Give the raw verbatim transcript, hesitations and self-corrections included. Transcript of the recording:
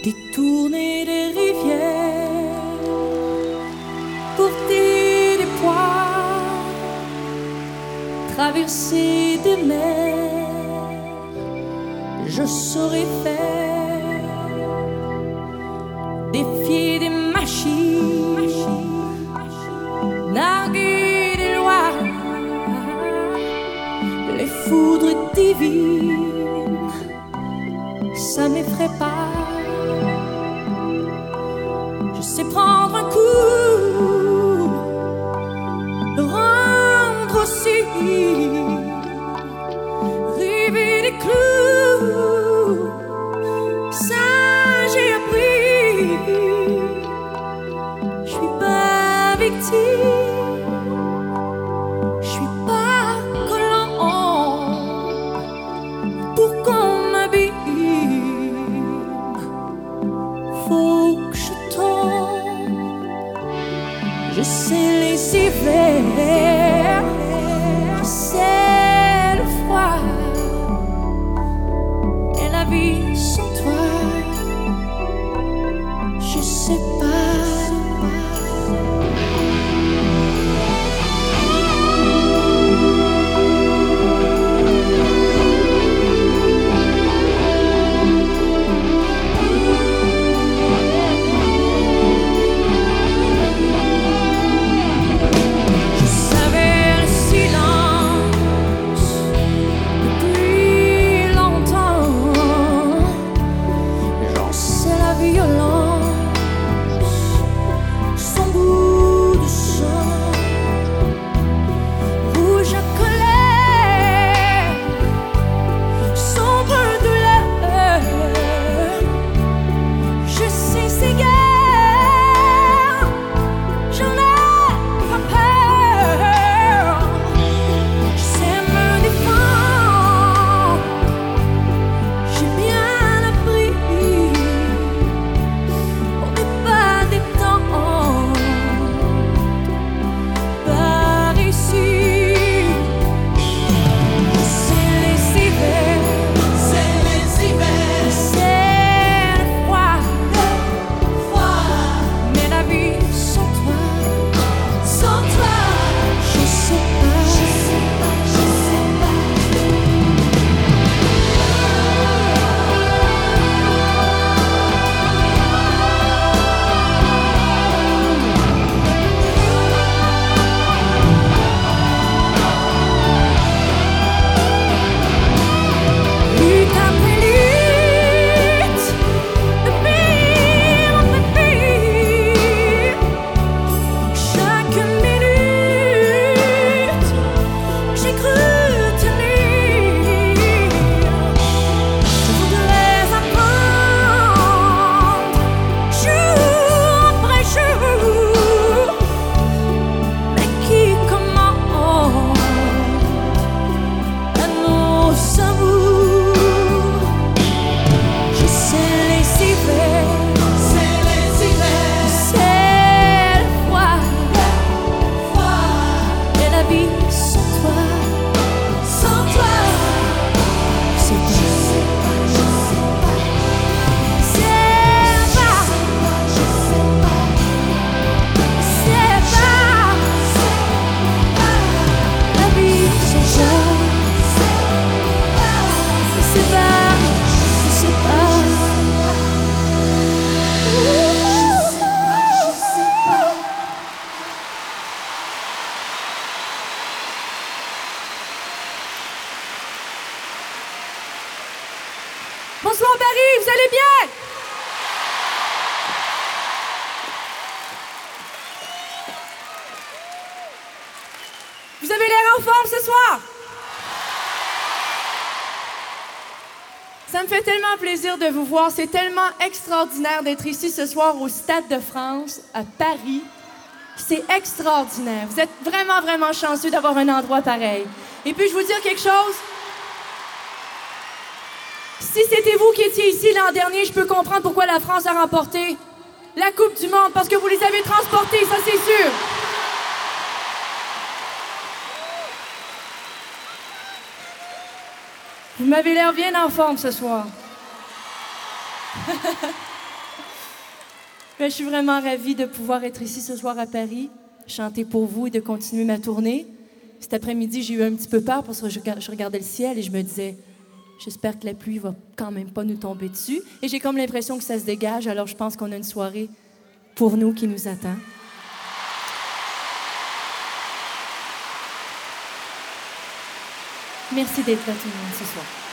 détourner des rivières, porter des poids, traverser des mers, je saurais faire, défier des machines, narguer des lois, les foudres divines, ça m'effraie pas. Je sais prendre un coup, le rendre aussi, river des clous, ça j'ai appris. Je suis pas victime, je suis pas collant pour qu'on m'abîme. Faut que je tombe, je sais les hivers, je sais le froid et la vie sans toi, je sais pas. Bonsoir Paris, vous allez bien? Vous avez l'air en forme ce soir? Ça me fait tellement plaisir de vous voir. C'est tellement extraordinaire d'être ici ce soir au Stade de France, à Paris. C'est extraordinaire. Vous êtes vraiment, vraiment chanceux d'avoir un endroit pareil. Et puis, je vous dire quelque chose. Si c'était vous qui étiez ici l'an dernier, je peux comprendre pourquoi la France a remporté la Coupe du Monde, parce que vous les avez transportés, ça c'est sûr. Vous m'avez l'air bien en forme ce soir. Ben, je suis vraiment ravie de pouvoir être ici ce soir à Paris, chanter pour vous et de continuer ma tournée. Cet après-midi, j'ai eu un petit peu peur parce que je, je regardais le ciel et je me disais, j'espère que la pluie va quand même pas nous tomber dessus. Et j'ai comme l'impression que ça se dégage, alors je pense qu'on a une soirée pour nous qui nous attend. Merci d'être là tout le monde ce soir.